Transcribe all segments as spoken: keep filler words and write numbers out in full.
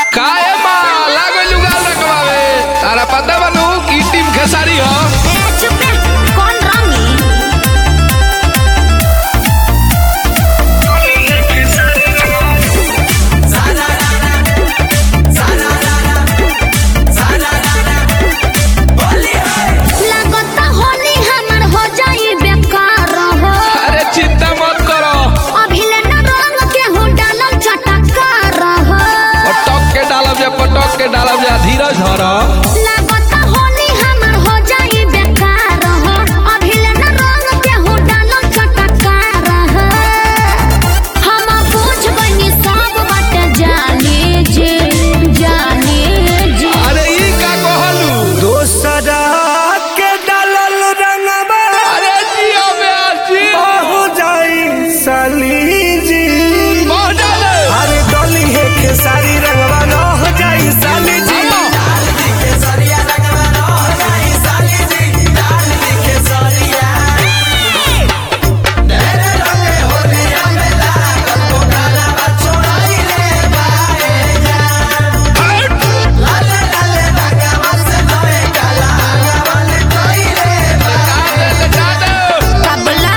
काहे मां लागो जुगाल रखवावे तारा पता बनू की टीम खेसारी हो। ए चुप रे कौन रानी लागता होली हमर हो जाई बेकार हो। अरे चिंता मत करो अभी ले न रंग के हो डालल चटकार हो। पटक के डालब जा पटक के डालब जा धीरज धर। लागता होली हमर हो जाई बेकार हो। अभी ले न रंग के हो डालल चटकार हो। हम पूछ बनी सब बात जाने जे जाने जे। अरे ई का कहलू दोसरा के डालल रंगबा अरे जियो बेआसी हो जाई साली जी। बहुत डाले अरे डोली है खेसारी रंगवा न हो जाई साली जी। कबला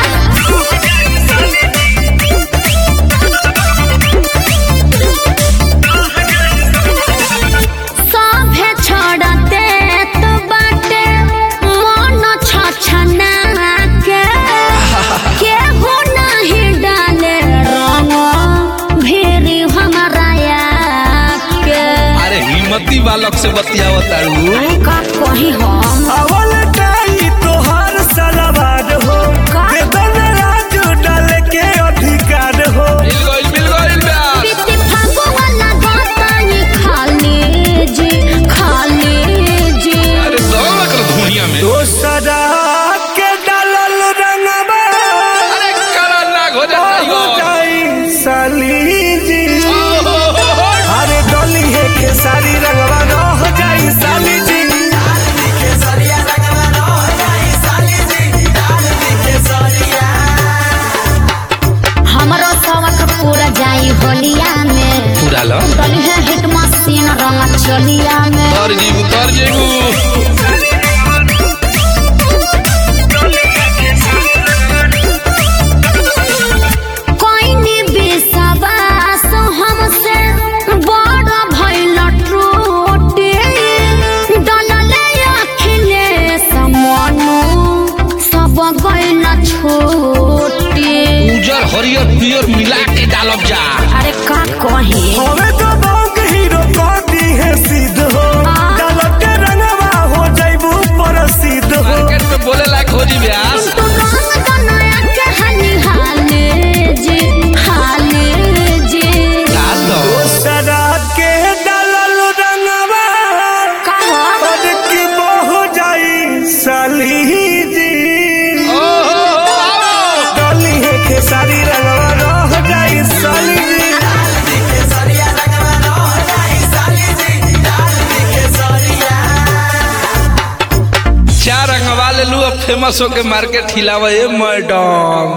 सभे छोड़ते तो बाटे मन छछना के केहू नहीं डाले रंग भेरी हमारा के। अरे हिम्मती बालक से बतियावतारू का कही हम अवल टाई तोहार सलवार हो का? वेतन राजू डाल के अधिकार हो। मिल गइल मिल गइल बेआस बीती फागो वाला गातानी खाली जी खाली जी। अरे दो कर दुनिया में दोसरा के डालल रंगबा अरे करा नाग हो जाई हो गो जाई साली जी। ओ हो हो हो। अरे डोली है खेसारी रंगवा न हो जाई साली जी। हमरो शौक पूरा जाई होलिया में। पूरा लो डली है हिट मशीन रंग चलिया में। तर जीबू तर जीबू कोई नी विश्वास हमसे बड़ा भइल टूटे। डलले अखिलेश मनु सब गइल छोटे। उजर हरियर पियर मिला के डालब जा। अरे का कही हमें तो बाग हीरो कहती है सिद्ध हो डाल के रंगवा हो जाइबू प्रसिद्ध हो। मार्केट में बोले लायक हो जी ब्यास तू रंग बनाया के हाली हाले जी हाले जी। याद दो दोसरा के डालल रंगवा कहा और की हो जाई साली जी। ओ हो हो आओ डोली है खेसारी रंगवा न हो जाई साली जी। चार रंग वाले लू अब फेमस होके मार्केट हिलावे मैडम।